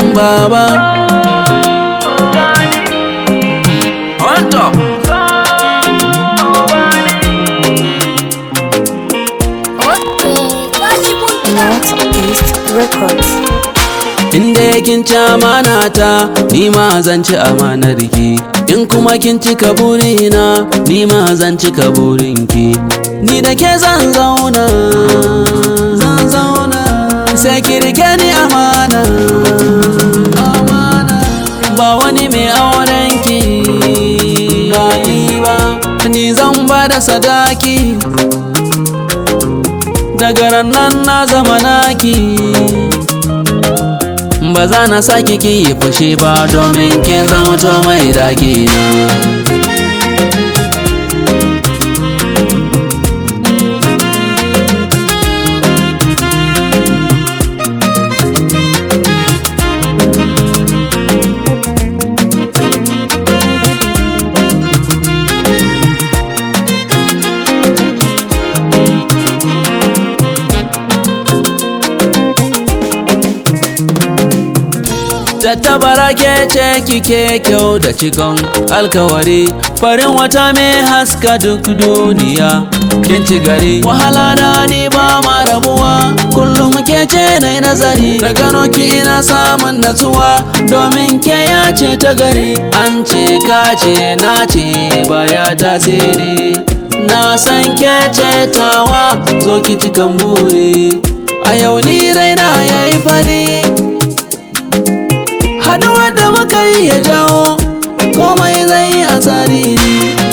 baba. On top. Northeast Records. Inda kin ci amana ta, ni ma zan ci amanar ki. In kuma kin cika burina, ni ma zan cika burinki. Ni da ke zan zauna, sai ki rike ni amana. Ba wani mai auren ki, ba ni ba, ni zan ba da sadaki. Daga rannan na zama naki, ba za na sake ki yi fushi ba domin kin zama to mai daki na. Tattabara ke ce kike kyau da cikon alkawari, farin wata mai haska duk duniya. Kin ci gari wahala na ni ba ma rabuwa, kullum ke ce nai nazari. Da gano ki ina samun natsuwa domin ke ya ce ta gari. An ce ka ce na ce baya tasiri, na san ke ce tawa zo ki cikan buri. A yau ni raina yayi fari, haduwar da muka yi ya jawo komai zai yi a tsari ne.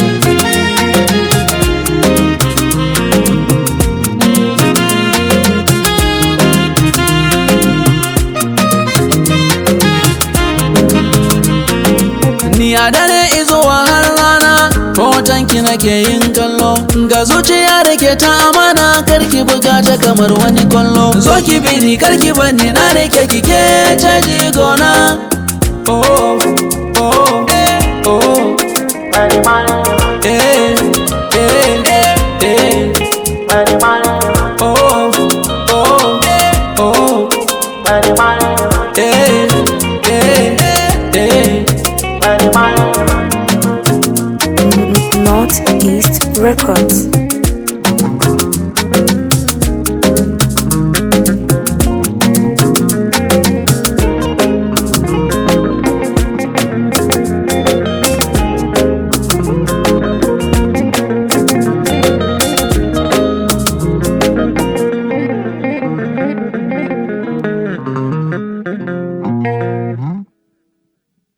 Ni a dare izuwa har rana, hotonki nake yin kallo. Ga zuciya da ke ta amana, karki buga ta kamar wani kwallo. Zo ki bi ni karki bani na rike kike caji gona. Oh, oh, oh, oh.